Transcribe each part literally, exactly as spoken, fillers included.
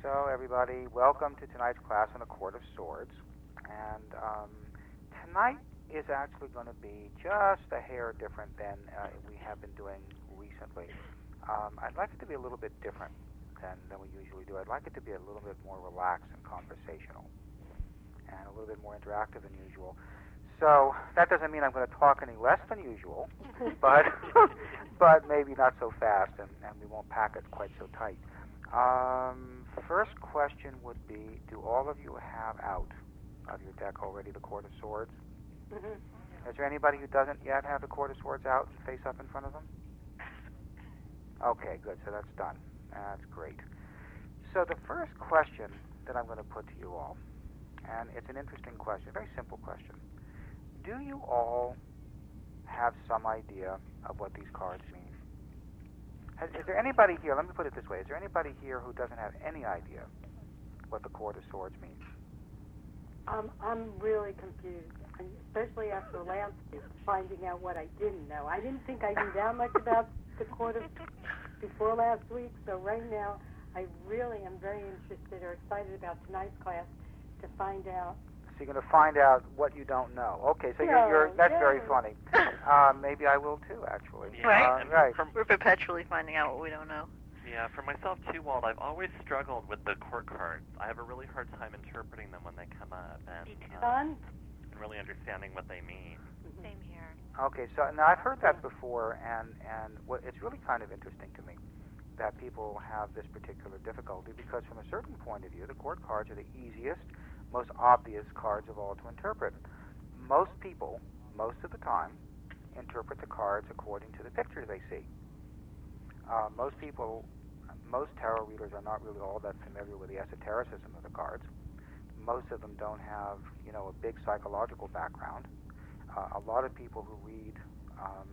So, everybody, welcome to tonight's class on the Court of Swords. And um, tonight is actually going to be just a hair different than uh, we have been doing recently. Um, I'd like it to be a little bit different than, than we usually do. I'd like it to be a little bit more relaxed and conversational and a little bit more interactive than usual. So that doesn't mean I'm going to talk any less than usual, but but maybe not so fast, and, and we won't pack it quite so tight. Um, first question would be, do all of you have out of your deck already the Court of Swords? Mm-hmm. Is there anybody who doesn't yet have the Court of Swords out and face up in front of them? Okay, good. So that's done. That's great. So the first question that I'm going to put to you all, and it's an interesting question, a very simple question. Do you all have some idea of what these cards mean? Has, is there anybody here, let me put it this way, is there anybody here who doesn't have any idea what the Court of Swords means? Um, I'm really confused, and especially after last week, finding out what I didn't know. I didn't think I knew that much about the Court of before last week, so right now I really am very interested or excited about tonight's class to find out. So you're going to find out what you don't know. Okay, so No, you're, you're that's yeah. very funny. Uh, maybe I will too, actually. Yeah. Right. Uh, right. From, We're perpetually finding out what we don't know. yeah, for myself too, Walt, I've always struggled with the court cards. I have a really hard time interpreting them when they come up and, uh, Fun? and really understanding what they mean. Same here. Okay, so now I've heard that before, and, and what, it's really kind of interesting to me that people have this particular difficulty because from a certain point of view, the court cards are the easiest, most obvious cards of all to interpret. Most people, most of the time, interpret the cards according to the pictures they see. Uh, most people, most tarot readers are not really all that familiar with the esotericism of the cards. Most of them don't have, you know, a big psychological background. Uh, a lot of people who read, um,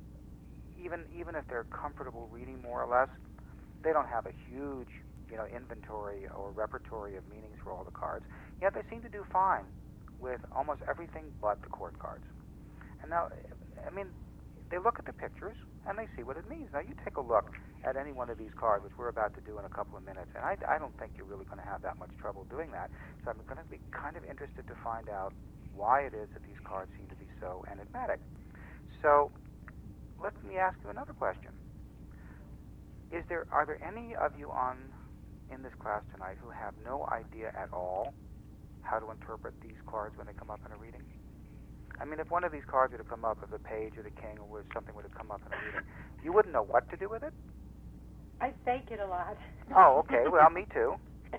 even even if they're comfortable reading more or less, they don't have a huge, you know, inventory or repertory of meanings for all the cards. Yet they seem to do fine with almost everything but the court cards. And now, I mean, they look at the pictures and they see what it means. Now, you take a look at any one of these cards, which we're about to do in a couple of minutes, and I, I don't think you're really going to have that much trouble doing that. So I'm going to be kind of interested to find out why it is that these cards seem to be so enigmatic. So let me ask you another question. Is there, are there any of you on in this class tonight who have no idea at all how to interpret these cards when they come up in a reading? I mean, if one of these cards were to come up, if the page or the king or something were to come up in a reading, you wouldn't know what to do with it? I fake it a lot. Oh, okay. Well, me too.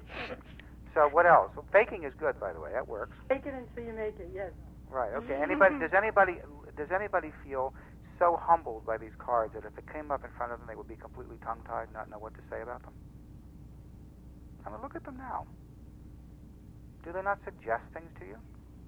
So what else? Well, faking is good, by the way. That works. Fake it until you make it, yes. Right. Okay. Anybody? Does anybody? Does anybody feel so humbled by these cards that if it came up in front of them, they would be completely tongue-tied, not know what to say about them? I mean, look at them now. Do they not suggest things to you?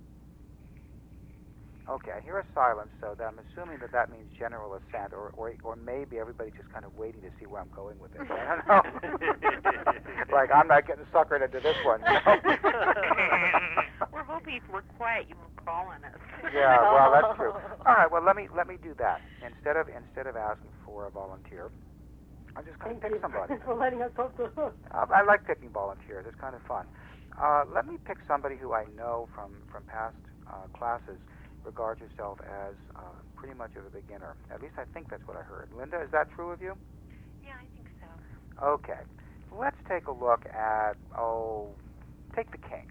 Okay, I hear a silence, so that I'm assuming that that means general assent, or, or or maybe everybody's just kind of waiting to see where I'm going with this. I don't know. Like, I'm not getting suckered into this one. You know? We're hoping if we're quiet, you won't call on us. Yeah, well, that's true. All right, well, let me let me do that. Instead of instead of asking for a volunteer, I'm just going to Thank pick you somebody. for letting us hope the hook. Uh, I like picking volunteers. It's kind of fun. Uh, let me pick somebody who I know from, from past uh, classes regards herself as uh, pretty much of a beginner. At least I think that's what I heard. Linda, is that true of you? Yeah, I think so. Okay. Let's take a look at, oh, take the king.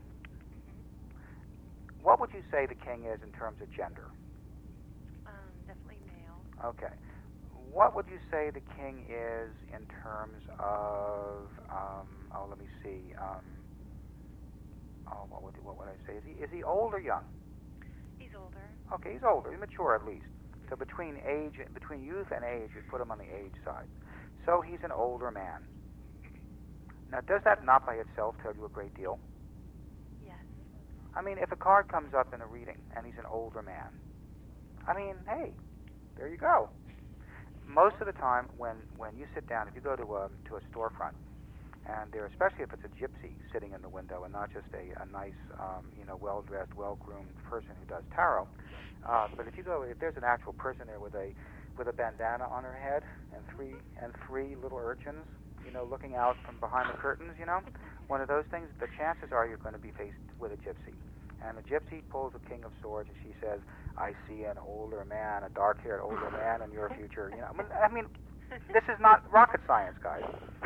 What would you say the king is in terms of gender? Um, definitely male. Okay. What would you say the king is in terms of, um, oh, let me see. Um, oh, what would, what would I say? Is he, is he old or young? He's older. Okay, he's older, he's mature at least. So between age, between youth and age, you'd put him on the age side. So he's an older man. Now, does that not by itself tell you a great deal? Yes. I mean, if a card comes up in a reading and he's an older man, I mean, hey, there you go. Most of the time, when, when you sit down, if you go to a to a storefront, and there, especially if it's a gypsy sitting in the window and not just a, a nice, um, you know, well-dressed, well-groomed person who does tarot, uh, but if you go, if there's an actual person there with a with a bandana on her head and three and three little urchins you know, looking out from behind the curtains, you know, one of those things, the chances are you're going to be faced with a gypsy. And the gypsy pulls a king of swords, and she says, I see an older man, a dark-haired older man in your future. You know, I mean, I mean this is not rocket science, guys.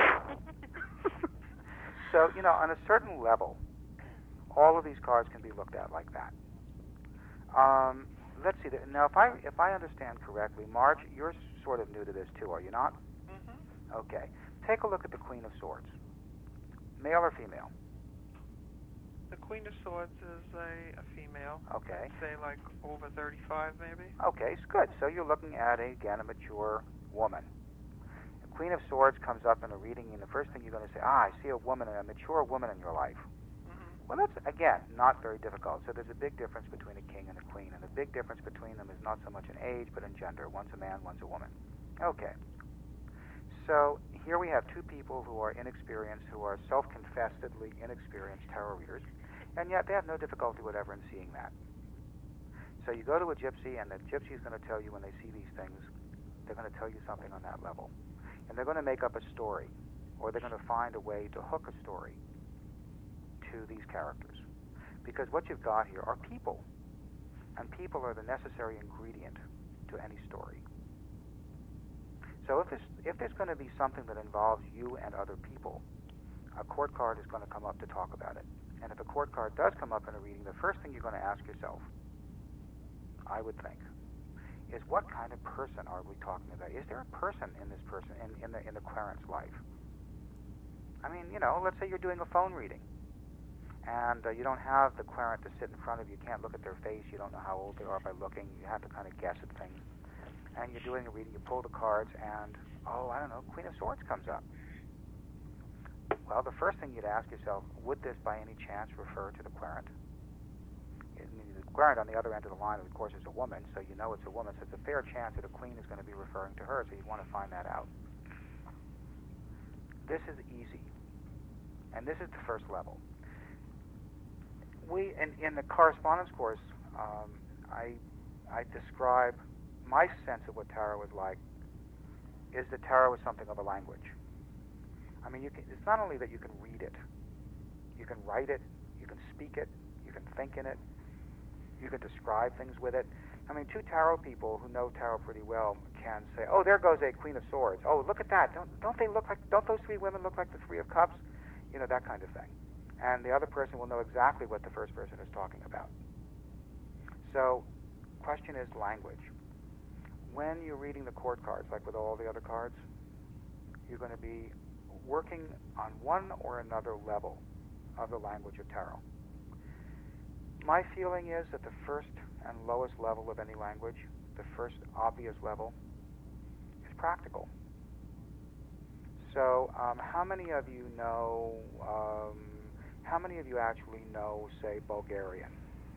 So, you know, on a certain level, all of these cards can be looked at like that. Um, let's see. Now, if I if I understand correctly, Marge, you're sort of new to this too, are you not? Mm-hmm. Okay. Take a look at the Queen of Swords. Male or female? The Queen of Swords is a, a female. Okay. I'd say like over thirty-five, maybe. Okay, it's good. So you're looking at, a, again, a mature woman. The Queen of Swords comes up in a reading, and the first thing you're going to say, ah, I see a woman, a mature woman in your life. Mm-hmm. Well, that's, again, not very difficult. So there's a big difference between a king and a queen, and the big difference between them is not so much in age, but in gender. One's a man, one's a woman. Okay. So here we have two people who are inexperienced, who are self-confessedly inexperienced tarot readers, and yet they have no difficulty whatever in seeing that. So you go to a gypsy, and the gypsy is going to tell you when they see these things, they're going to tell you something on that level. And they're going to make up a story, or they're going to find a way to hook a story to these characters. Because what you've got here are people, and people are the necessary ingredient to any story. So if, this, if there's going to be something that involves you and other people, a court card is going to come up to talk about it. And if a court card does come up in a reading, the first thing you're going to ask yourself, I would think, is what kind of person are we talking about? Is there a person in this person, in, in the in the querent's life? I mean, you know, let's say you're doing a phone reading, and uh, you don't have the querent to sit in front of you. You can't look at their face. You don't know how old they are by looking. You have to kind of guess at things. And you're doing a reading, you pull the cards, and, oh, I don't know, Queen of Swords comes up. Well, the first thing you'd ask yourself, would this by any chance refer to the querent? I mean, the querent on the other end of the line, of course, is a woman, so you know it's a woman, so it's a fair chance that a queen is going to be referring to her, so you want to find that out. This is easy, and this is the first level. We, in, in the correspondence course, um, I, I describe my sense of what tarot is like is that tarot is something of a language. I mean, you can, it's not only that you can read it, you can write it, you can speak it, you can think in it, you can describe things with it. I mean, two tarot people who know tarot pretty well can say, oh, there goes a Queen of Swords. Oh, look at that. Don't, don't they look like, don't those three women look like the Three of Cups? You know, that kind of thing. And the other person will know exactly what the first person is talking about. So, question is language. When you're reading the court cards, like with all the other cards, you're going to be working on one or another level of the language of tarot. My feeling is that the first and lowest level of any language, the first obvious level, is practical. So um, how many of you know, um, how many of you actually know, say, Bulgarian?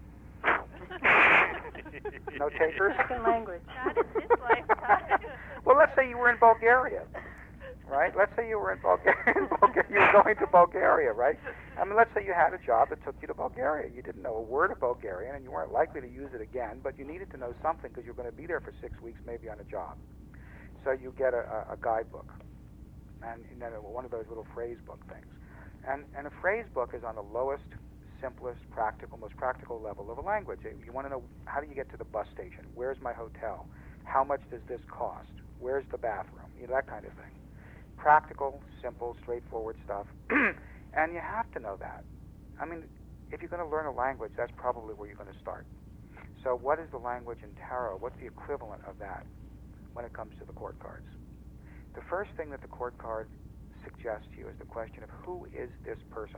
No takers? Second language. Not in this lifetime. Well, let's say you were in Bulgaria, right? Let's say you were in Bulgaria. Bulgaria. You were going to Bulgaria, right? I mean, let's say you had a job that took you to Bulgaria. You didn't know a word of Bulgarian, and you weren't likely to use it again, but you needed to know something because you were going to be there for six weeks, maybe on a job. So you get a, a, a guidebook, and you know, one of those little phrase book things. And, and a phrase book is on the lowest, simplest, practical, most practical level of a language. You want to know, how do you get to the bus station? Where's my hotel? How much does this cost? Where's the bathroom? You know, that kind of thing. Practical, simple, straightforward stuff. And you have to know that. I mean, if you're going to learn a language, that's probably where you're going to start. So what is the language in tarot? What's the equivalent of that when it comes to the court cards? The first thing that the court card suggests to you is the question of who is this person?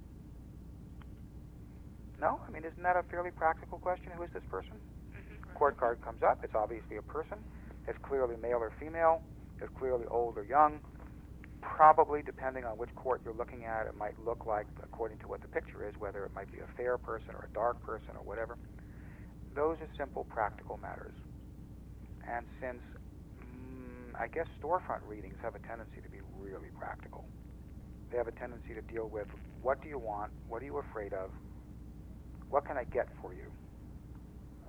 No? I mean, isn't that a fairly practical question? Who is this person? Mm-hmm. Court card comes up. It's obviously a person. It's clearly male or female. It's clearly old or young. Probably, depending on which court you're looking at, it might look like, according to what the picture is, whether it might be a fair person or a dark person or whatever. Those are simple, practical matters. And since, mm, I guess, storefront readings have a tendency to be really practical. They have a tendency to deal with, what do you want? What are you afraid of? What can I get for you?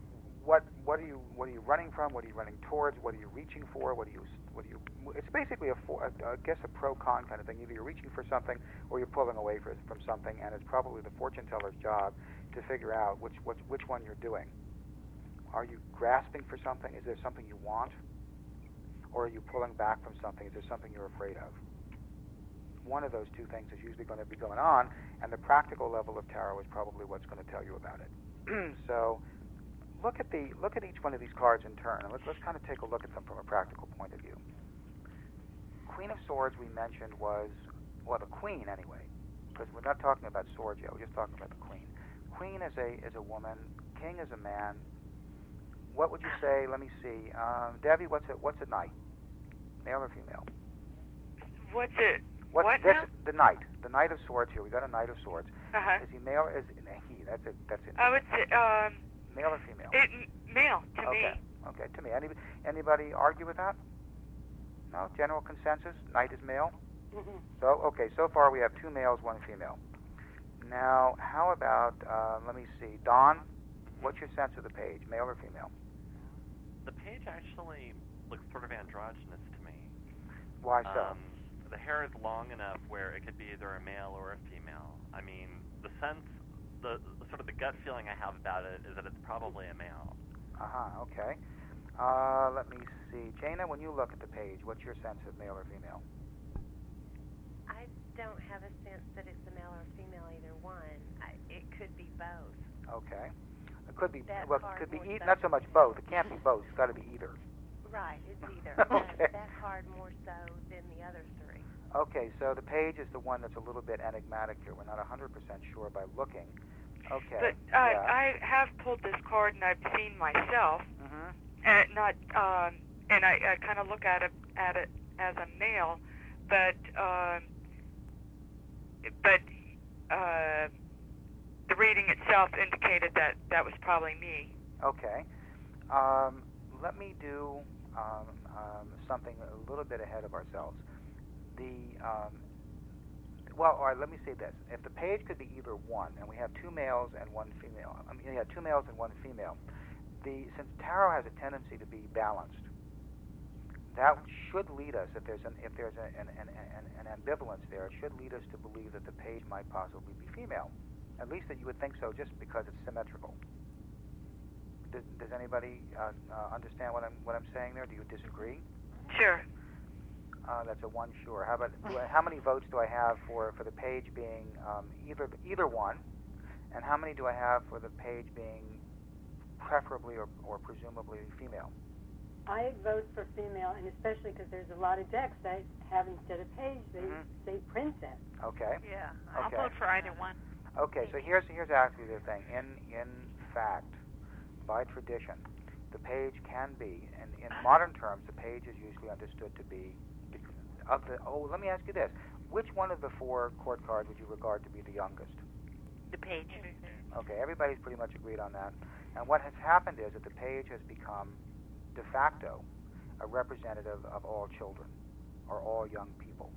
what what are you what are you running from? What are you running towards? What are you reaching for? What are you what are you? It's basically a, for, a I guess a pro con kind of thing. Either you're reaching for something or you're pulling away for, from something, and it's probably the fortune teller's job to figure out which which which one you're doing. Are you grasping for something? Is there something you want, or are you pulling back from something? Is there something you're afraid of? One of those two things is usually going to be going on, and the practical level of tarot is probably what's going to tell you about it. So look at the look at each one of these cards in turn, and let's, let's kind of take a look at them from a practical point of view. Queen of Swords we mentioned was, well, the Queen anyway, because we're not talking about swords yet. We're just talking about the Queen. Queen is a is a woman. King is a man. What would you say? Let me see. Um, Debbie, what's a what's a knight? Male or female? What's it? What's what this? now? The knight. The Knight of Swords here. We got a Knight of Swords. Uh-huh. Is he male or is he? he that's it. That's it. I would say, um, Male or female? it, male to okay. me. Okay. To me. Any, anybody argue with that? No. General consensus. Knight is male. Mm-hmm. So okay. So far we have two males, one female. Now, how about? Uh, let me see. Don, what's your sense of the page? Male or female? The page actually looks sort of androgynous to me. Why so? Um, the hair is long enough where it could be either a male or a female. I mean, the sense, the, the sort of the gut feeling I have about it is that it's probably a male. Uh-huh, okay. Uh, let me see. Jana, when you look at the page, what's your sense of male or female? I don't have a sense that it's a male or female, either one. I, it could be both. Okay. It could be, That well, it card could be, more e- so not so much both. It can't be both. It's got to be either. Right, it's either. Okay. uh, that card more so than the other three. Okay, so the page is the one that's a little bit enigmatic here. We're not one hundred percent sure by looking. Okay. But uh, yeah. I have pulled this card and I've seen myself, Mm-hmm. and not, um, and I, I kind of look at it at it as a male, but um, but uh, the reading itself indicated that that was probably me. Okay. Um, let me do um, um, something a little bit ahead of ourselves. The um, well, all right. Let me say this: if the page could be either one, and we have two males and one female, I mean, yeah, two males and one female. The since tarot has a tendency to be balanced, that should lead us, if there's an if there's a, an, an, an, an ambivalence there, it should lead us to believe that the page might possibly be female. At least that you would think so, just because it's symmetrical. Does, does anybody uh, uh, understand what I'm what I'm saying there? Do you disagree? Sure. Uh, that's a one sure. How about do I, how many votes do I have for, for the page being um, either either one, and how many do I have for the page being preferably or, or presumably female? I vote for female, and especially because there's a lot of decks that have instead of page, they Mhm. say princess. Okay. Yeah, I'll Okay. vote for either one. Okay. So here's here's actually the thing. In in fact, by tradition, the page can be, and in modern terms, the page is usually understood to be of the. Oh, let me ask you this: which one of the four court cards would you regard to be the youngest? The page. Okay, everybody's pretty much agreed on that. And what has happened is that the page has become, de facto, a representative of all children, or all young people.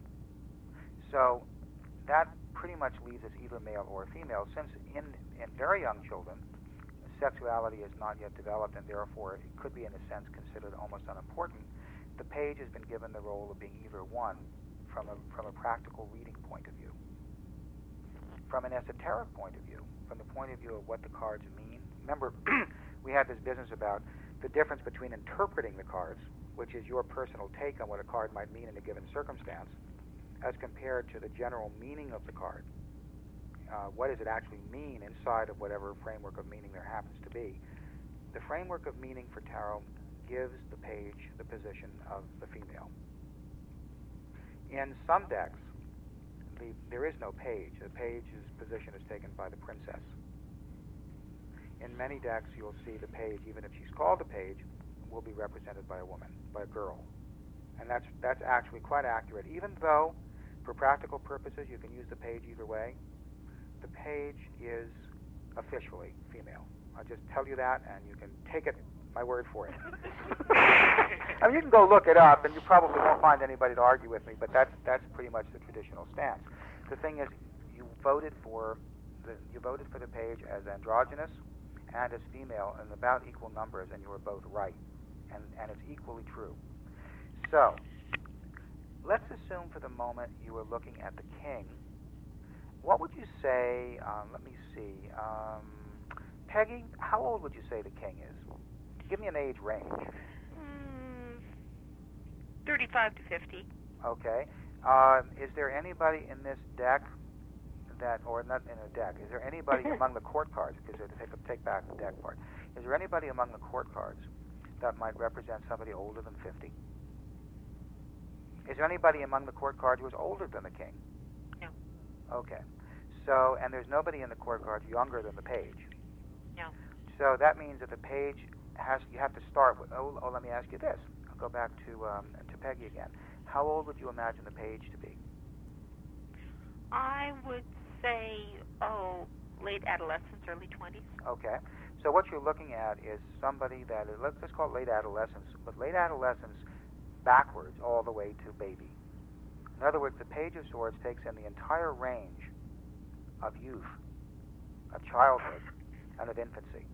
So that pretty much leaves us either male or female, since in, in very young children, sexuality is not yet developed, and therefore it could be, in a sense, considered almost unimportant. The page has been given the role of being either one from a, from a practical reading point of view. From an esoteric point of view, from the point of view of what the cards mean. Remember, we had this business about the difference between interpreting the cards, which is your personal take on what a card might mean in a given circumstance, as compared to the general meaning of the card. Uh, what does it actually mean inside of whatever framework of meaning there happens to be? The framework of meaning for tarot gives the page the position of the female. In some decks, the, there is no page. The page's position is taken by the princess. In many decks, you'll see the page, even if she's called a page, will be represented by a woman, by a girl. And that's that's actually quite accurate. Even though, for practical purposes, you can use the page either way, the page is officially female. I'll just tell you that, and you can take it my word for it. I mean, you can go look it up, and you probably won't find anybody to argue with me, but that's that's pretty much the traditional stance. The thing is, you voted for the you voted for the page as androgynous, and as female in about equal numbers, and you are both right, and, and it's equally true. So, let's assume for the moment you were looking at the king. What would you say, um, let me see, um, Peggy, how old would you say the king is? Give me an age range. Mm, thirty-five to fifty. Okay. Uh, is there anybody in this deck that, or not in a deck, is there anybody among the court cards, because to take, take back the deck part, is there anybody among the court cards that might represent somebody older than fifty? Is there anybody among the court cards who is older than the king? No. Okay. So, and there's nobody in the court cards younger than the page? No. So that means that the page has, you have to start with, oh, oh let me ask you this. I'll go back to, um, to Peggy again. How old would you imagine the page to be? I would say, oh, late adolescence, early twenties. Okay. So what you're looking at is somebody that is, let's, let's call it late adolescence, but late adolescence backwards all the way to baby. In other words, the Page of Swords takes in the entire range of youth, of childhood, and of infancy.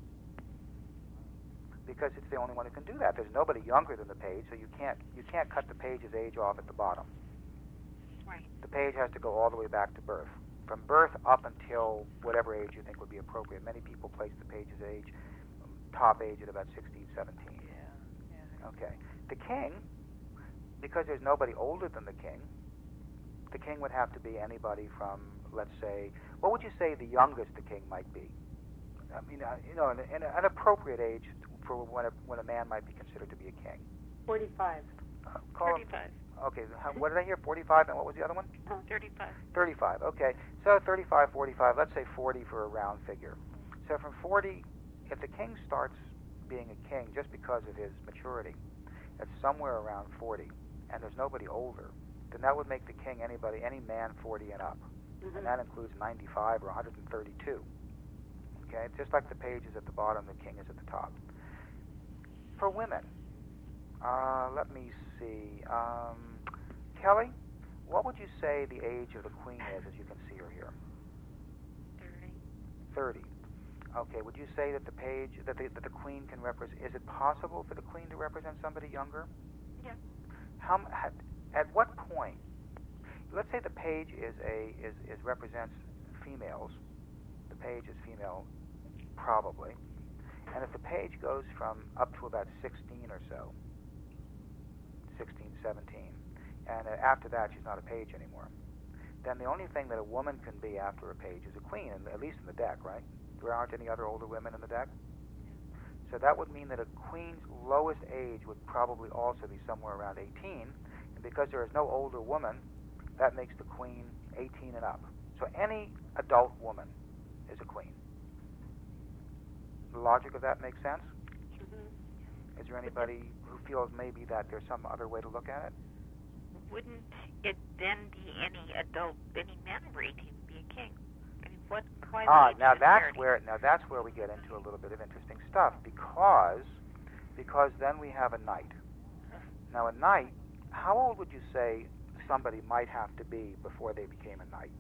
Because it's the only one who can do that. There's nobody younger than the page, so you can't you can't cut the page's age off at the bottom. Right. The page has to go all the way back to birth. From birth up until whatever age you think would be appropriate. Many people place the page's age, um, top age, at about sixteen, seventeen. Yeah. Yeah. Okay. The king, because there's nobody older than the king, the king would have to be anybody from, let's say, what would you say the youngest the king might be? I mean, uh, you know, an, an appropriate age for when a, when a man might be considered to be a king. forty-five. Uh, call him- thirty-five. Okay, how, what did I hear? forty-five, and what was the other one? thirty-five. thirty-five, okay. So thirty-five, forty-five, let's say forty for a round figure. So from forty, if the king starts being a king just because of his maturity, it's somewhere around forty, and there's nobody older, then that would make the king anybody, any man forty and up. Mm-hmm. And that includes ninety-five or one hundred thirty-two. Okay, just like the page is at the bottom, the king is at the top. For women, uh, let me see. Um, Kelly, what would you say the age of the queen is, as you can see her here? Thirty. thirty. Okay, would you say that the page, that the, that the queen can represent, is it possible for the queen to represent somebody younger? Yeah. How, m- at, at what point, let's say the page is a, is, is represents females, the page is female, probably, and if the page goes from up to about sixteen or so, sixteen, seventeen, and uh, after that she's not a page anymore, then the only thing that a woman can be after a page is a queen, and at least in the deck, right? There aren't any other older women in the deck? So that would mean that a queen's lowest age would probably also be somewhere around eighteen, and because there is no older woman, that makes the queen eighteen and up. So any adult woman is a queen. The logic of that makes sense? Mm-hmm. Is there anybody who feels maybe that there's some other way to look at it? Wouldn't it then be any adult, any man over eighteen would be a king? I mean, what? Why Ah, the age now that's disparity? where now that's where we get into a little bit of interesting stuff because because then we have a knight. Now a knight, how old would you say somebody might have to be before they became a knight?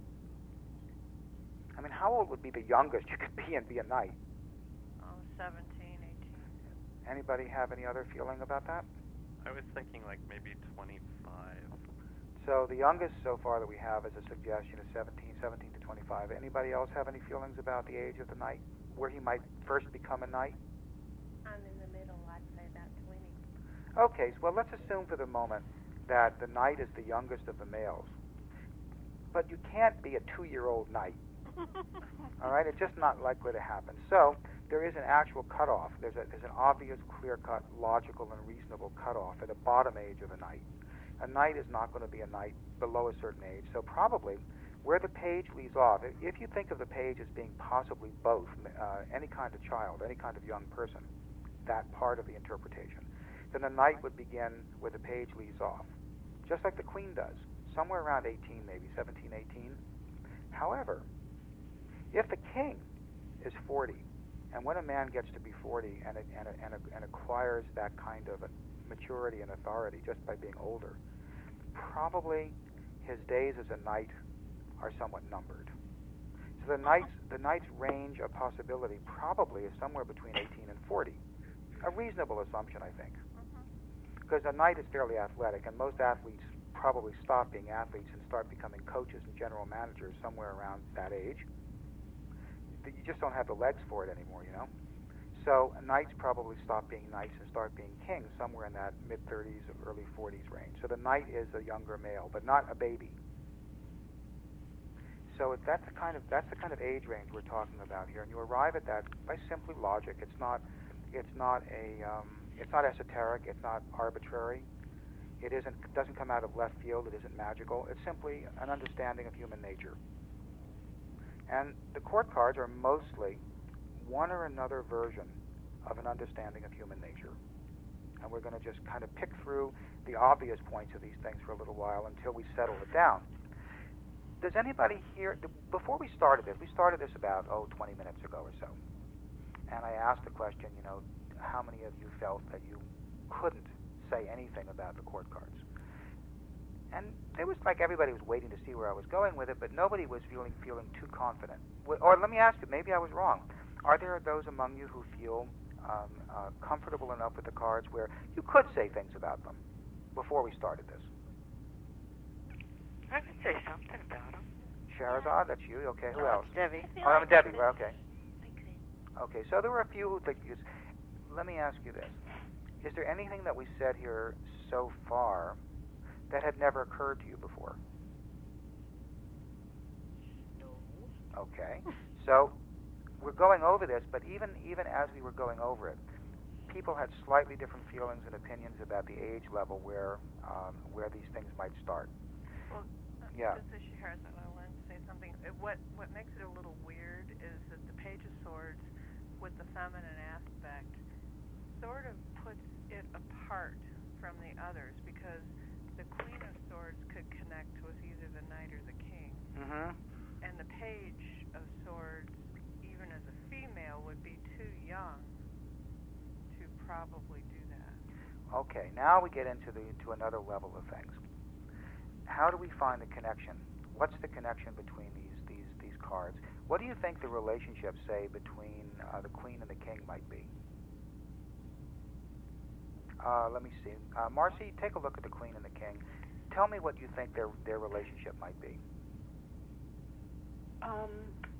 I mean, how old would be the youngest you could be and be a knight? Oh, seventeen, eighteen. Anybody have any other feeling about that? I was thinking like maybe twenty-five. So the youngest so far that we have as a suggestion is seventeen, seventeen to twenty-five. Anybody else have any feelings about the age of the knight, where he might first become a knight? I'm in the middle. I'd say about twenty. Okay, well, let's assume for the moment that the knight is the youngest of the males. But you can't be a two-year-old knight. All right, it's just not likely to happen. So there is an actual cutoff. There's, a, there's an obvious, clear-cut, logical, and reasonable cutoff at the bottom age of a knight. A knight is not going to be a knight below a certain age. So probably where the page leaves off, if you think of the page as being possibly both, uh, any kind of child, any kind of young person, that part of the interpretation, then the knight would begin where the page leaves off, just like the queen does, somewhere around eighteen, maybe seventeen, eighteen. However, if the king is forty, and when a man gets to be forty and, and, and, and acquires that kind of maturity and authority just by being older, probably his days as a knight are somewhat numbered. So the knight's the knight's range of possibility probably is somewhere between eighteen and forty. A reasonable assumption, I think, because a knight is fairly athletic, and most athletes probably stop being athletes and start becoming coaches and general managers somewhere around that age. You just don't have the legs for it anymore, you know. So knights probably stop being knights and start being kings somewhere in that mid-thirties or early forties range. So the knight is a younger male, but not a baby. So if that's the kind of that's the kind of age range we're talking about here, and you arrive at that by simply logic. It's not it's not a um, it's not esoteric. It's not arbitrary. It isn't doesn't come out of left field. It isn't magical. It's simply an understanding of human nature. And the court cards are mostly one or another version of an understanding of human nature. And we're going to just kind of pick through the obvious points of these things for a little while until we settle it down. Does anybody here, before we started this, we started this about, oh, twenty minutes ago or so. And I asked the question, you know, how many of you felt that you couldn't say anything about the court cards? And it was like everybody was waiting to see where I was going with it, but nobody was feeling feeling too confident. Or let me ask you, maybe I was wrong. Are there those among you who feel um, uh, comfortable enough with the cards where you could say things about them before we started this? I could say something about them. Shahrazad, that's you. Okay, who No, else? it's Debbie. Oh, I'm Debbie. Well, okay. Okay, so there were a few who think you. Let me ask you this: is there anything that we said here so far that had never occurred to you before? No. Okay, so we're going over this, but even even as we were going over it, people had slightly different feelings and opinions about the age level where um, where these things might start. Well, Yeah. This is Shahrazad. I wanted to say something. It, what what makes it a little weird is that the Page of Swords, with the feminine aspect, sort of puts it apart from the others, because the Queen of Swords could connect with either the knight or the king, Mm-hmm. and the Page of Swords, even as a female, would be too young to probably do that. Okay, now we get into the to another level of things. How do we find the connection? What's the connection between these these these cards? What do you think the relationship, say, between uh, the Queen and the King might be? Uh, let me see. Uh, Marcy, take a look at the Queen and the King. Tell me what you think their their relationship might be. Um,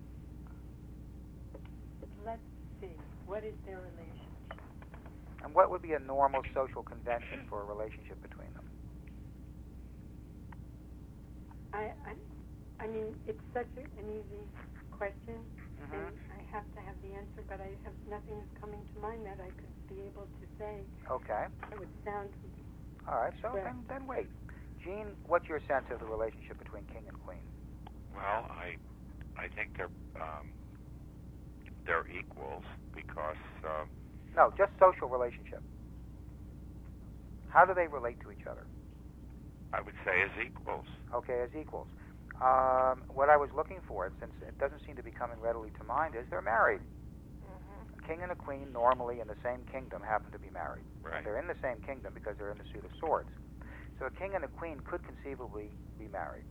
let's see. What is their relationship? And what would be a normal social convention for a relationship between them? I, I, I mean, it's such a, an easy question, Mm-hmm. and I have to have the answer, but I have nothing is coming to mind that I could be able to say. Okay. That would sound. All right. So Well- then, then wait. Gene, what's your sense of the relationship between King and Queen? Well, I I think they're um, they're equals because um, No, just social relationship. How do they relate to each other? I would say as equals. Okay, as equals. Um, what I was looking for, since it doesn't seem to be coming readily to mind, is they're married. Mm-hmm. A king and a queen, normally in the same kingdom, happen to be married. Right. And they're in the same kingdom because they're in the suit of swords. So a king and a queen could conceivably be married.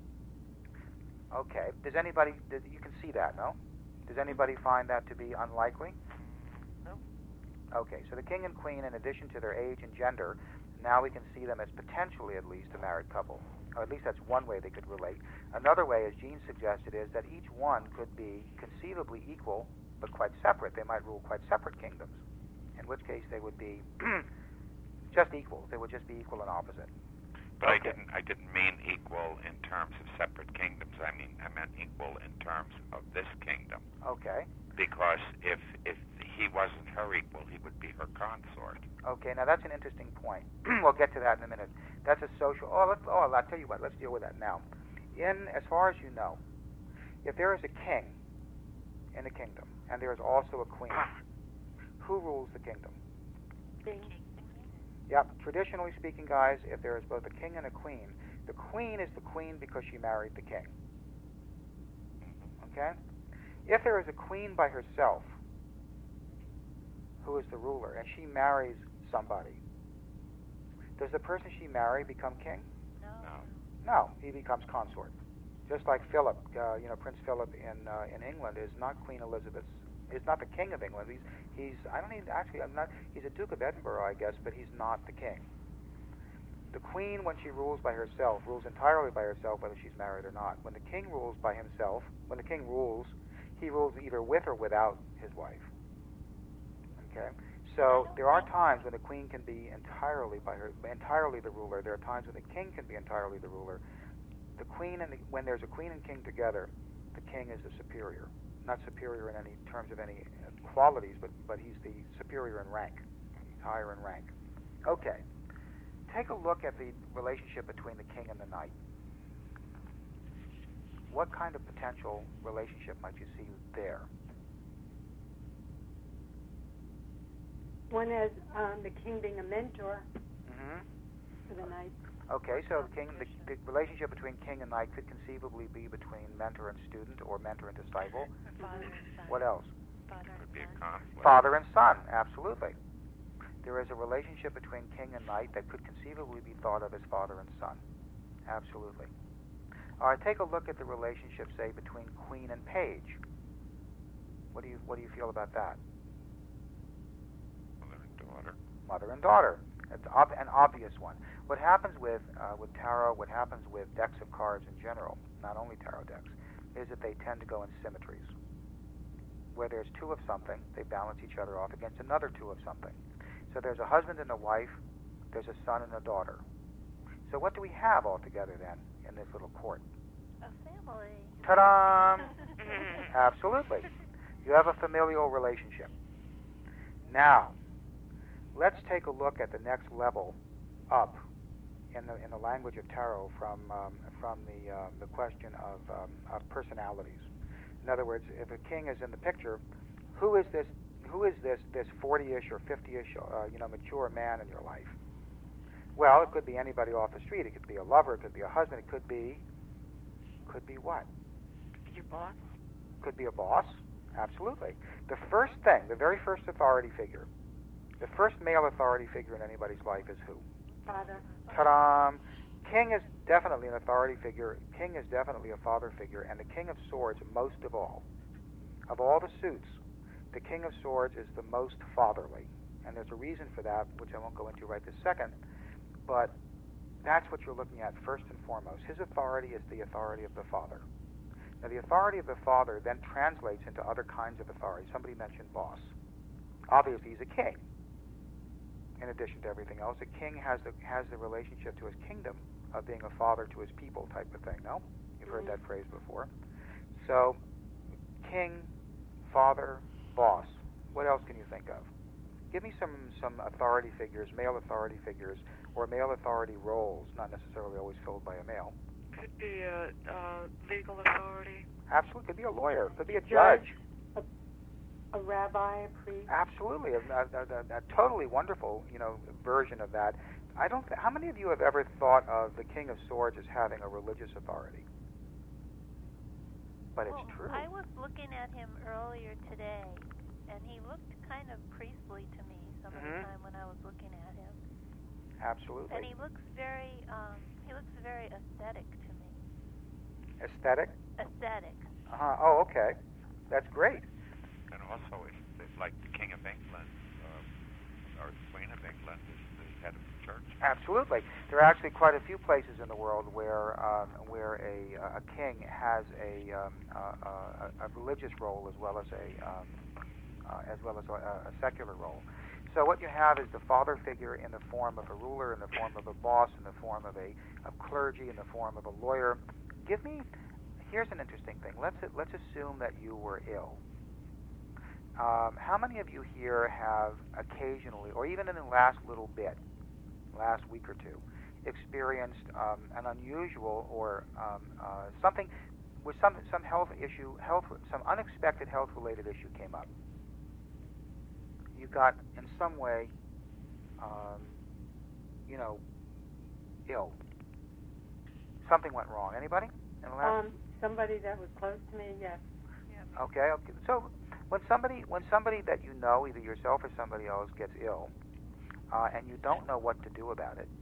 Okay. Does anybody? Does, you can see that, no? Does anybody find that to be unlikely? No. Okay. So the king and queen, in addition to their age and gender, now we can see them as potentially, at least, a married couple. Or at least that's one way they could relate. Another way, as Gene suggested, is that each one could be conceivably equal, but quite separate. They might rule quite separate kingdoms, in which case they would be just equals. They would just be equal and opposite. But I Okay. didn't I didn't mean equal in terms of separate kingdoms. I mean I meant equal in terms of this kingdom. Okay. Because if if he wasn't her equal, he would be her consort. Okay, now that's an interesting point. We'll get to that in a minute. That's a social. Oh, let's. Oh, I'll tell you what. Let's deal with that now. In as far as you know, if there is a king in a kingdom and there is also a queen, who rules the kingdom? Thing. Yep. Traditionally speaking, guys, if there is both a king and a queen, the queen is the queen because she married the king. Okay. If there is a queen by herself, who is the ruler, and she marries somebody, does the person she married become king? No. No, he becomes consort. Just like Philip, uh, you know, Prince Philip in uh, in England is not Queen Elizabeth's, is not the King of England. He's he's I don't even actually I'm not. He's a Duke of Edinburgh, I guess, but he's not the king. The Queen, when she rules by herself, rules entirely by herself, whether she's married or not. When the King rules by himself, when the King rules, he rules either with or without his wife. Okay. So there are times when the Queen can be entirely by her, entirely the ruler. There are times when the King can be entirely the ruler. The Queen and the, when there's a Queen and King together, the King is the superior. Not superior in any terms of any qualities, but but he's the superior in rank. He's higher in rank. Okay. Take a look at the relationship between the king and the knight. What kind of potential relationship might you see there? One has um, the king being a mentor Mm-hmm. for the knight. Okay, so the king, the, the relationship between king and knight could conceivably be between mentor and student, or mentor and disciple. Father and son. What else? Father Could and be a son. conflict. Father and son, absolutely. There is a relationship between king and knight that could conceivably be thought of as father and son. Absolutely. All right, take a look at the relationship, say, between queen and page. What do you what do you feel about that? Mother and daughter. Mother and daughter. It's ob- an obvious one. What happens with uh, with tarot, what happens with decks of cards in general, not only tarot decks, is that they tend to go in symmetries. Where there's two of something, they balance each other off against another two of something. So there's a husband and a wife, there's a son and a daughter. So what do we have altogether then in this little court? A family. Ta-da! Absolutely. You have a familial relationship. Now, let's take a look at the next level up in the in the language of tarot from um, from the um, the question of um, of personalities. In other words, if a king is in the picture, who is this who is this this forty-ish or fifty-ish uh, you know mature man in your life? Well, it could be anybody off the street. It could be a lover. It could be a husband. It could be could be what? Your boss? Could be a boss. Absolutely. The first thing, the very first authority figure, the first male authority figure in anybody's life is who? Father. Ta-da! King is definitely an authority figure. King is definitely a father figure, and the King of Swords most of all. Of all the suits, the King of Swords is the most fatherly, and there's a reason for that, which I won't go into right this second, but that's what you're looking at first and foremost. His authority is the authority of the father. Now, the authority of the father then translates into other kinds of authority. Somebody mentioned boss. Obviously, he's a king. In addition to everything else, a king has the has the relationship to his kingdom of being a father to his people type of thing. No? You've heard that phrase before. So, king, father, boss. What else can you think of? Give me some, some authority figures, male authority figures, or male authority roles, not necessarily always filled by a male. Could be a uh, legal authority. Absolutely. Could be a lawyer. Could be a judge. A, a rabbi, a priest. Absolutely. A, a, a, a totally wonderful, you know, version of that. I don't. Th- how many of you have ever thought of the King of Swords as having a religious authority? But it's well, true. I was looking at him earlier today, and he looked kind of priestly to me some Mhm. of the time when I was looking at him. Absolutely. And he looks very, um, he looks very aesthetic to me. Aesthetic? Aesthetic. Uh-huh. Oh, okay. That's great. And also, it's, it's like the King of England, uh, or the Queen of England is the head of the church. Absolutely. There are actually quite a few places in the world where um, where a, a king has a, um, a, a, a religious role as well as a um, uh, as well as a, a secular role. So what you have is the father figure in the form of a ruler, in the form of a boss, in the form of a of clergy, in the form of a lawyer. Give me. Here's an interesting thing. Let's let's assume that you were ill. Um, how many of you here have occasionally, or even in the last little bit, last week or two, experienced um, an unusual or um, uh, something with some some health issue, health some unexpected health-related issue came up? You got in some way, um, you know, ill. Something went wrong. Anybody? In the last Um, somebody that was close to me, yes. Okay, okay. So when somebody when somebody that you know, either yourself or somebody else, gets ill, uh, and you don't know what to do about it,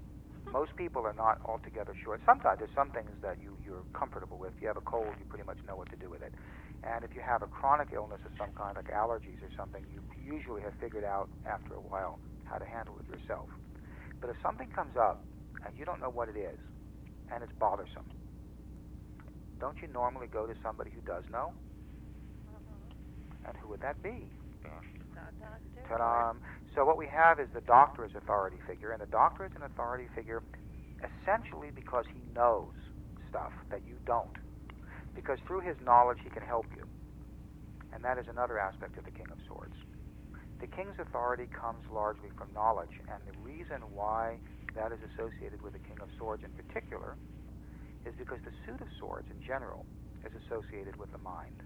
Most people are not altogether sure. Sometimes there's some things that you, you're comfortable with. If you have a cold, you pretty much know what to do with it. And if you have a chronic illness of some kind, like allergies or something, you usually have figured out after a while how to handle it yourself. But if something comes up and you don't know what it is, and it's bothersome, don't you normally go to somebody who does know? And who would that be? Ta-da. So what we have is the doctor as authority figure, and the doctor is an authority figure essentially because he knows stuff that you don't. Because through his knowledge he can help you. And that is another aspect of the King of Swords. The King's authority comes largely from knowledge, and the reason why that is associated with the King of Swords in particular is because the suit of swords in general is associated with the mind.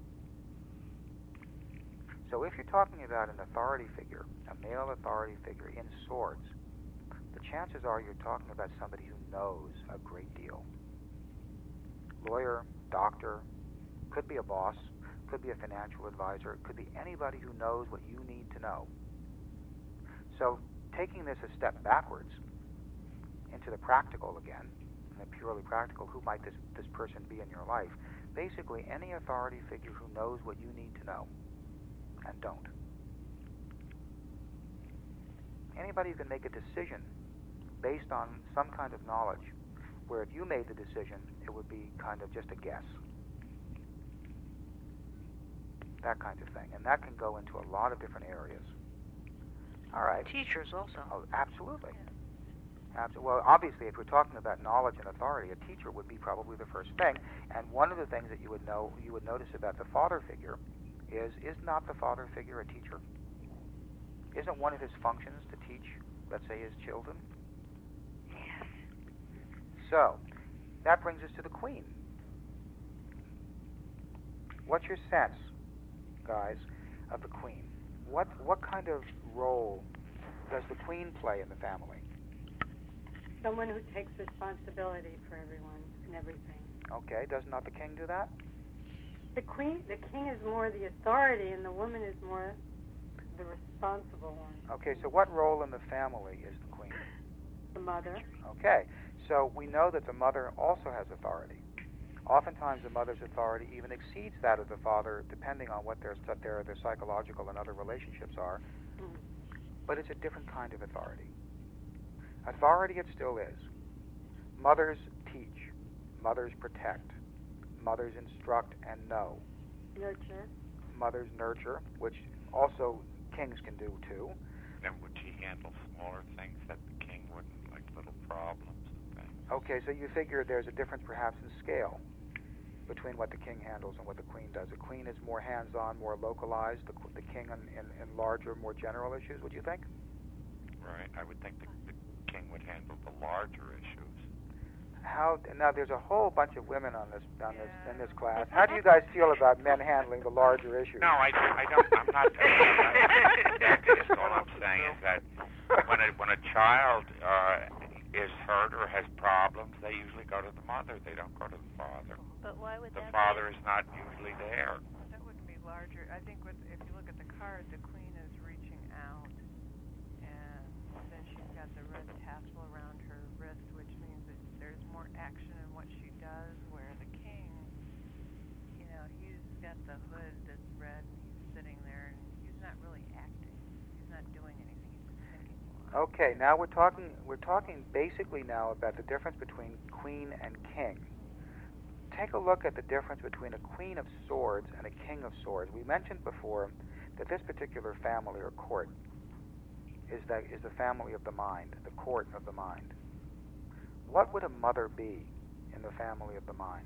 So if you're talking about an authority figure, a male authority figure in swords, the chances are you're talking about somebody who knows a great deal. Lawyer, doctor, could be a boss, could be a financial advisor, could be anybody who knows what you need to know. So taking this a step backwards into the practical again, the purely practical, who might this, this person be in your life? Basically, any authority figure who knows what you need to know and don't. Anybody who can make a decision based on some kind of knowledge, where if you made the decision, it would be kind of just a guess. That kind of thing. And that can go into a lot of different areas. All right. Teachers also. Oh, absolutely. Absolutely. Well, obviously, if we're talking about knowledge and authority, a teacher would be probably the first thing. And one of the things that you would know, you would notice about the father figure is, is not the father figure a teacher? Isn't one of his functions to teach, let's say, his children? Yes. So, that brings us to the Queen. What's your sense, guys, of the Queen? What what kind of role does the Queen play in the family? Someone who takes responsibility for everyone and everything. Okay, does not the King do that? The queen, the king is more the authority, and the woman is more the responsible one. Okay, so what role in the family is the Queen? The mother. Okay, so we know that the mother also has authority. Oftentimes, the mother's authority even exceeds that of the father, depending on what their their, their psychological and other relationships are. Mm. But it's a different kind of authority. Authority it still is. Mothers teach. Mothers protect. Mothers instruct and know. Nurture. Mothers nurture, which also kings can do too. And would she handle smaller things that the king wouldn't, like little problems and things? Okay, so you figure there's a difference perhaps in scale between what the king handles and what the queen does. The queen is more hands-on, more localized. The, the king in, in, in larger, more general issues, would you think? Right. I would think the, the king would handle the larger issues. How now? There's a whole bunch of women on this on this in this class. How do you guys feel about men handling the larger issues? No, I, I don't. I'm not. That's all I'm saying is that when a when a child uh, is hurt or has problems, they usually go to the mother. They don't go to the father. But why would the that father be? is not usually there. That wouldn't be larger. I think with, if you look at the card, the queen is reaching out, and then she's got the red tassel around her wrist, which means that there's more action in what she does, where the king, you know, he's got the hood that's red, and he's sitting there, and he's not really acting. He's not doing anything. He's just thinking a lot. Okay, now we're talking we're talking basically now about the difference between queen and king. Take a look at the difference between a queen of swords and a king of swords. We mentioned before that this particular family or court is the, is the family of the mind, the court of the mind. What would a mother be in the family of the mind?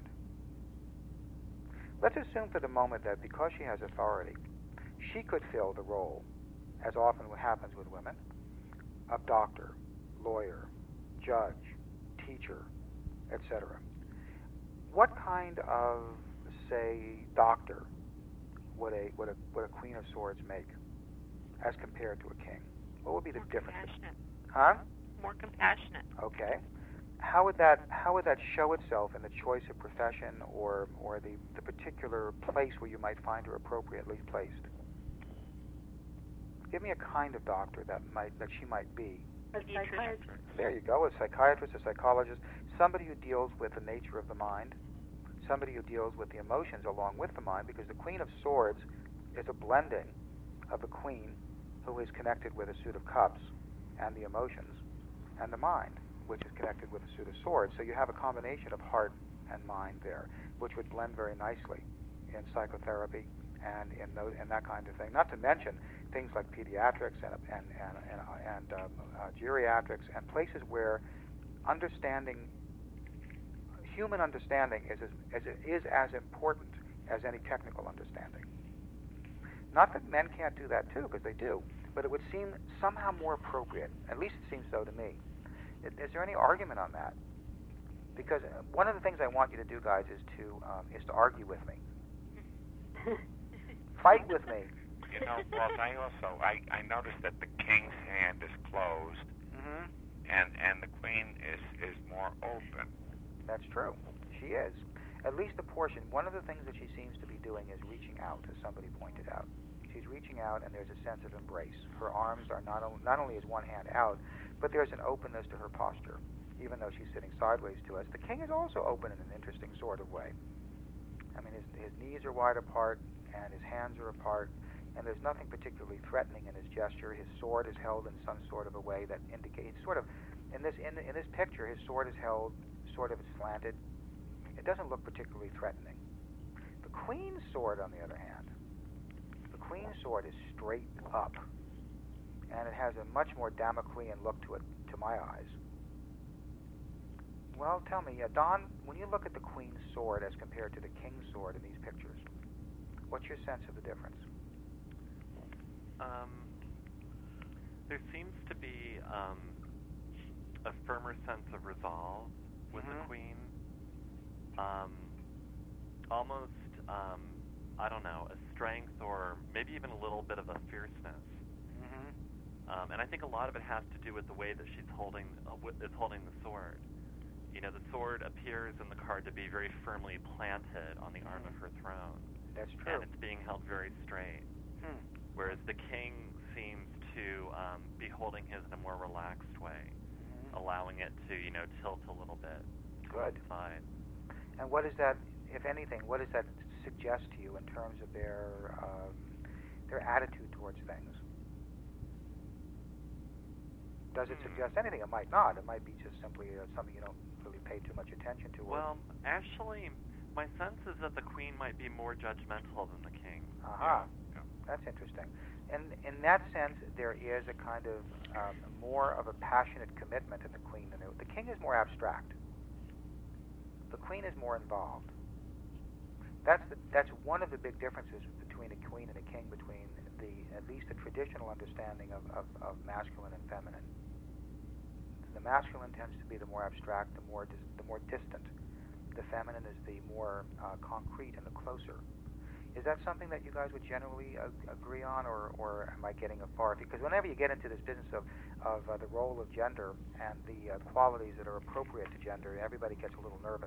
Let's assume for the moment that because she has authority, she could fill the role, as often happens with women, of doctor, lawyer, judge, teacher, et cetera. What kind of, say, doctor would a would a would a queen of swords make, as compared to a king? What would be the More difference? Compassionate. Huh? More compassionate. Okay. How would that how would that show itself in the choice of profession or or the, the particular place where you might find her appropriately placed? Give me a kind of doctor that might that she might be A psychiatrist. There you go, a psychiatrist, a psychologist, somebody who deals with the nature of the mind, somebody who deals with the emotions along with the mind, because the Queen of Swords is a blending of the Queen, who is connected with a suit of cups and the emotions, and the mind, which is connected with a suit of swords. So you have a combination of heart and mind there, which would blend very nicely in psychotherapy and in those, and that kind of thing. Not to mention things like pediatrics and and and and, and um, uh, geriatrics and places where understanding, human understanding, is as, as is as important as any technical understanding. Not that men can't do that too, because they do, but it would seem somehow more appropriate. At least it seems so to me. Is, is there any argument on that? Because one of the things I want you to do, guys, is to um, is to argue with me. Fight with me. You know, Walt, I also I, I noticed that the king's hand is closed, Mm-hmm. and and the queen is is more open. That's true. She is. At least a portion. One of the things that she seems to be doing is reaching out, as somebody pointed out. She's reaching out, and there's a sense of embrace. Her arms are not only, not only is one hand out, but there's an openness to her posture, even though she's sitting sideways to us. The king is also open in an interesting sort of way. I mean, his, his knees are wide apart, and his hands are apart, and there's nothing particularly threatening in his gesture. His sword is held in some sort of a way that indicates, sort of, in this in, in this picture, his sword is held sort of slanted. It doesn't look particularly threatening. The queen's sword, on the other hand, the queen's sword is straight up, and it has a much more Damoclean look to it, to my eyes. Well, tell me, uh, Don, when you look at the queen's sword as compared to the king's sword in these pictures, what's your sense of the difference? Um, there seems to be um, a firmer sense of resolve with Mm-hmm. the queen. Um, almost, um, I don't know, a strength or maybe even a little bit of a fierceness. Mm-hmm. Um, and I think a lot of it has to do with the way that she's holding uh, w- is holding the sword. You know, the sword appears in the card to be very firmly planted on the arm of her throne. That's true. And it's being held very straight. Hmm. Whereas the king seems to um, be holding his in a more relaxed way, Mm-hmm. allowing it to, you know, tilt a little bit to Good. one side. And what does that, if anything, what does that suggest to you in terms of their um, their attitude towards things? Does it Hmm. suggest anything? It might not. It might be just simply uh, something you don't really pay too much attention to. or- Well, actually, my sense is that the queen might be more judgmental than the king. Aha. Yeah, yeah. That's interesting. And in that sense, there is a kind of um, more of a passionate commitment in the queen than the, the king is more abstract. The queen is more involved. That's the, that's one of the big differences between a queen and a king, between the at least the traditional understanding of, of, of masculine and feminine. The masculine tends to be the more abstract, the more dis, the more distant. The feminine is the more uh, concrete and the closer. Is that something that you guys would generally uh, agree on, or, or am I getting afar? Because whenever you get into this business of, of uh, the role of gender and the uh, qualities that are appropriate to gender, everybody gets a little nervous.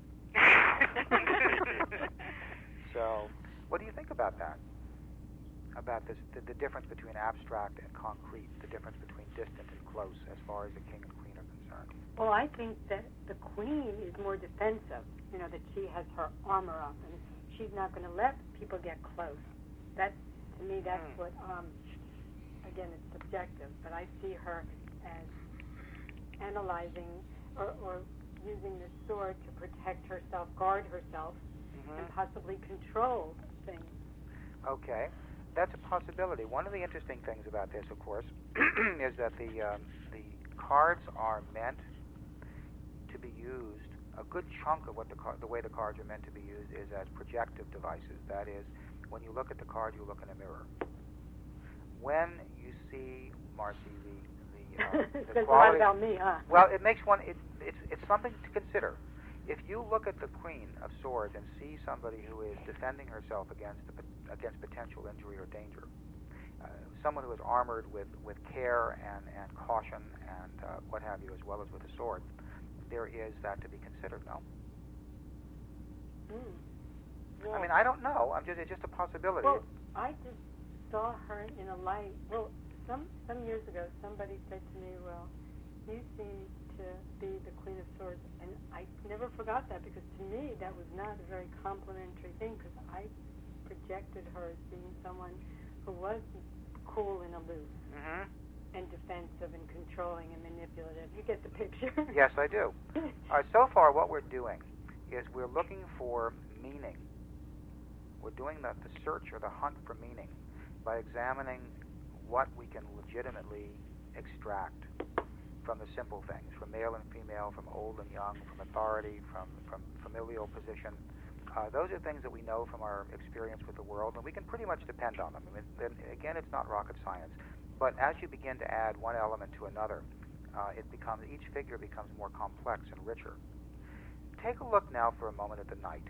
So, what do you think about that? About this, the, the difference between abstract and concrete, the difference between distant and close, as far as the king and queen are concerned? Well, I think that the queen is more defensive, you know, that she has her armor up and she's not going to let people get close. That, to me, that's Mm. what, um, again, it's subjective, but I see her as analyzing or, or using the sword to protect herself, guard herself, Mm-hmm. and possibly control things. Okay, that's a possibility. One of the interesting things about this, of course, is that the um, the cards are meant to be used. A good chunk of what the car- the way the cards are meant to be used is as projective devices. That is, when you look at the card, you look in a mirror. When you see, Marcy, the the, uh, the Says a lot quality. about me, huh? Well, it makes one. It, it's it's something to consider. If you look at the Queen of Swords and see somebody who is defending herself against the, against potential injury or danger, uh, someone who is armored with, with care and, and caution and uh, what have you, as well as with a sword, there is that to be considered. No, Mm. I Yeah. mean I don't know. I'm just it's just a possibility. Well, I just saw her in a light. Well, some some years ago, somebody said to me, "Well, you seem to be the Queen of Swords," and I never forgot that because to me that was not a very complimentary thing because I projected her as being someone who was cool and aloof Mm-hmm. and defensive and controlling and manipulative. You get the picture? Yes, I do. All right, so far what we're doing is we're looking for meaning. We're doing the, the search or the hunt for meaning by examining what we can legitimately extract from the simple things, from male and female, from old and young, from authority, from, from familial position. Uh, those are things that we know from our experience with the world, and we can pretty much depend on them. I mean, then, again, it's not rocket science. But as you begin to add one element to another, uh, it becomes each figure becomes more complex and richer. Take a look now for a moment at the knight.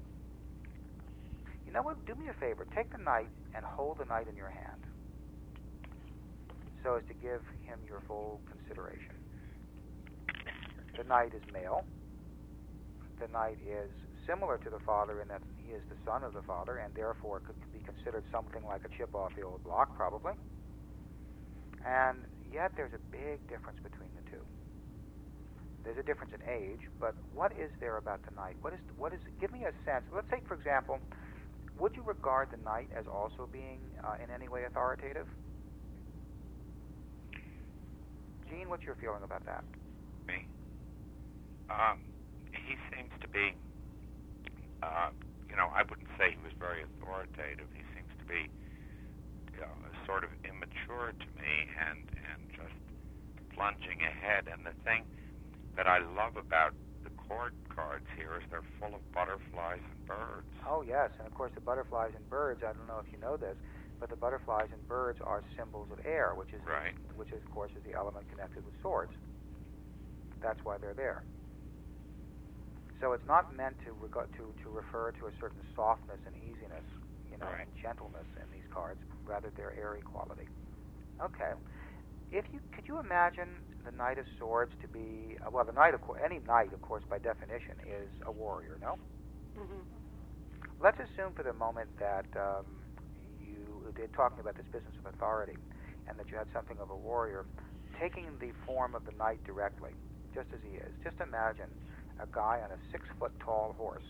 You know what? Do me a favor. Take the knight and hold the knight in your hand so as to give him your full consideration. The knight is male. The knight is similar to the father in that he is the son of the father and therefore could be considered something like a chip off the old block, probably. And yet there's a big difference between the two. There's a difference in age, but what is there about the knight? What is, what is, give me a sense. Let's take, for example, would you regard the knight as also being uh, in any way authoritative? Gene, what's your feeling about that? Me? Um, he seems to be, uh, you know, I wouldn't say he was very authoritative. He seems to be you know, sort of immature to me and, and just plunging ahead. And the thing that I love about the court cards here is they're full of butterflies and birds. Oh, yes, and of course the butterflies and birds, I don't know if you know this, but the butterflies and birds are symbols of air, which is, right. which is, of course, is the element connected with swords. That's why they're there. So it's not meant to reg- to to refer to a certain softness and easiness, you know, right. and gentleness in these cards, rather their airy quality. Okay. If you could you imagine the Knight of Swords to be uh, well, the knight of course, any knight, of course, by definition, is a warrior. No. Mm-hmm. Let's assume for the moment that um, you they're talking about this business of authority, and that you had something of a warrior, taking the form of the knight directly, just as he is. Just imagine a guy on a six-foot-tall horse,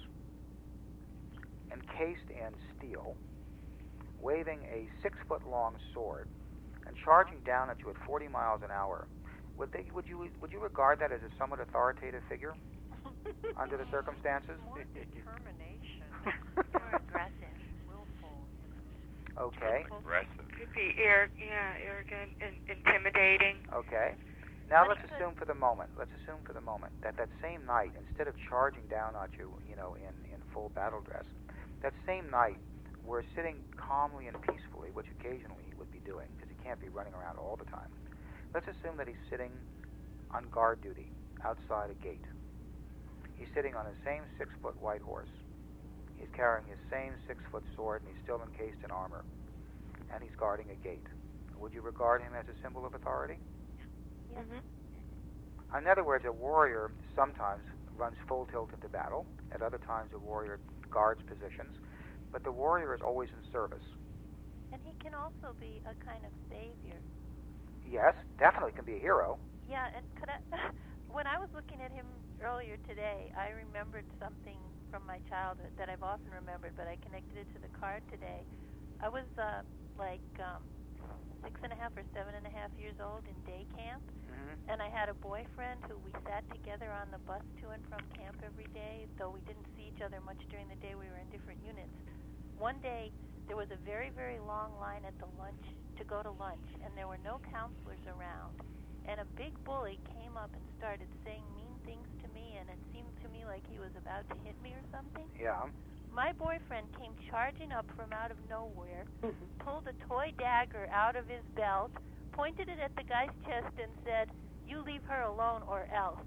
encased in steel, waving a six-foot-long sword, and charging down at you at forty miles an hour. Would they? Would you? Would you regard that as a somewhat authoritative figure under the circumstances? More determination. More aggressive. Willful. Okay. Aggressive. Could be arrogant, yeah, arrogant and intimidating. Okay. Now let's assume for the moment, let's assume for the moment that that same knight, instead of charging down at you, you know, in, in full battle dress, that same knight were sitting calmly and peacefully, which occasionally he would be doing, because he can't be running around all the time. Let's assume that he's sitting on guard duty outside a gate. He's sitting on the same six-foot white horse. He's carrying his same six-foot sword, and he's still encased in armor, and he's guarding a gate. Would you regard him as a symbol of authority? Mm-hmm. In other words, a warrior sometimes runs full tilt into battle. At other times, a warrior guards positions. But the warrior is always in service. And he can also be a kind of savior. Yes, definitely can be a hero. Yeah, and could I, when I was looking at him earlier today, I remembered something from my childhood that I've often remembered, but I connected it to the card today. I was uh, like um, six and a half or seven and a half years old in day camp. Mm-hmm. And I had a boyfriend who we sat together on the bus to and from camp every day, though we didn't see each other much during the day. We were in different units. One day, there was a very, very long line at the lunch to go to lunch, and there were no counselors around. And a big bully came up and started saying mean things to me, and it seemed to me like he was about to hit me or something. Yeah. My boyfriend came charging up from out of nowhere, pulled a toy dagger out of his belt, pointed it at the guy's chest, and said, "You leave her alone or else."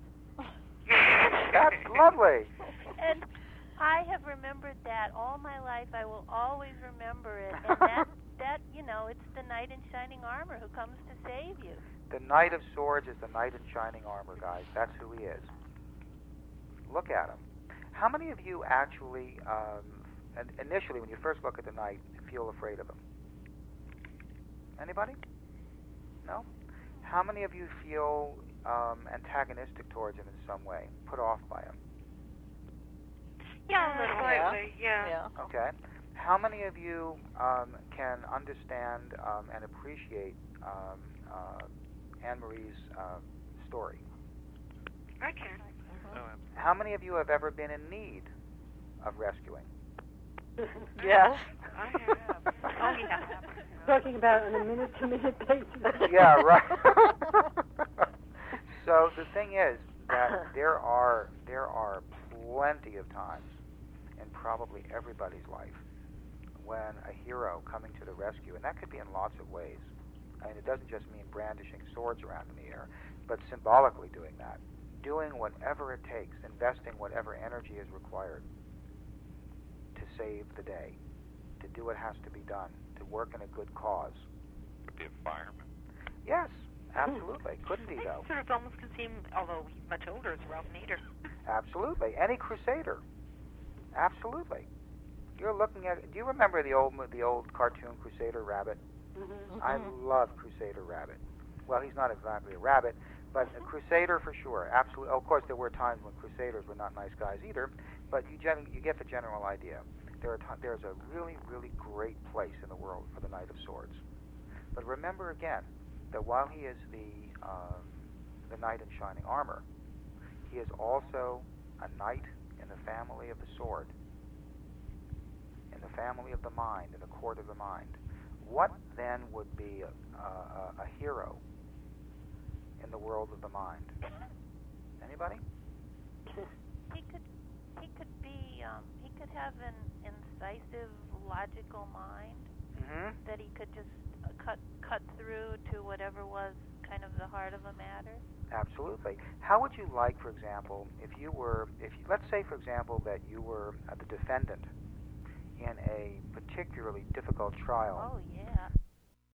That's lovely. And I have remembered that all my life. I will always remember it. And that, that, you know, it's the knight in shining armor who comes to save you. The Knight of Swords is the knight in shining armor, guys. That's who he is. Look at him. How many of you actually, um, initially, when you first look at the knight, feel afraid of him? Anybody? No? How many of you feel um, antagonistic towards him in some way, put off by him? Yeah, a little. Slightly, yeah. Yeah. Okay. How many of you um, can understand um, and appreciate um, uh, Anne Marie's uh, story? I can. Oh, How many of you have ever been in need of rescuing? Yes. I have. Oh, yeah. Talking about on a minute-to-minute basis. Yeah, right. So the thing is that there are there are plenty of times in probably everybody's life when a hero coming to the rescue, and that could be in lots of ways. I mean, it doesn't just mean brandishing swords around in the air, but symbolically doing that, doing whatever it takes, investing whatever energy is required to save the day, to do what has to be done, to work in a good cause. Could be a fireman. Yes, absolutely. Couldn't he, though? I sort of almost can see him, although he's much older, as Ralph Nader. Absolutely. Any crusader. Absolutely. You're looking at. Do you remember the old the old cartoon Crusader Rabbit? Mm-hmm. I love Crusader Rabbit. Well, he's not exactly a rabbit, but a crusader for sure. Absolutely. Oh, of course, there were times when crusaders were not nice guys either, but you gen- you get the general idea. There are t- there's a really really great place in the world for the Knight of Swords. But remember again that while he is the um, the knight in shining armor, he is also a knight in the family of the sword, in the family of the mind, in the court of the mind. What then would be a, a, a hero in the world of the mind? Anybody? He could, he could be, um, he could have an incisive, logical mind Mm-hmm. that he could just uh, cut cut through to whatever was kind of the heart of a matter. Absolutely. How would you like, for example, if you were, if you, let's say, for example, that you were uh, the defendant in a particularly difficult trial, Oh yeah.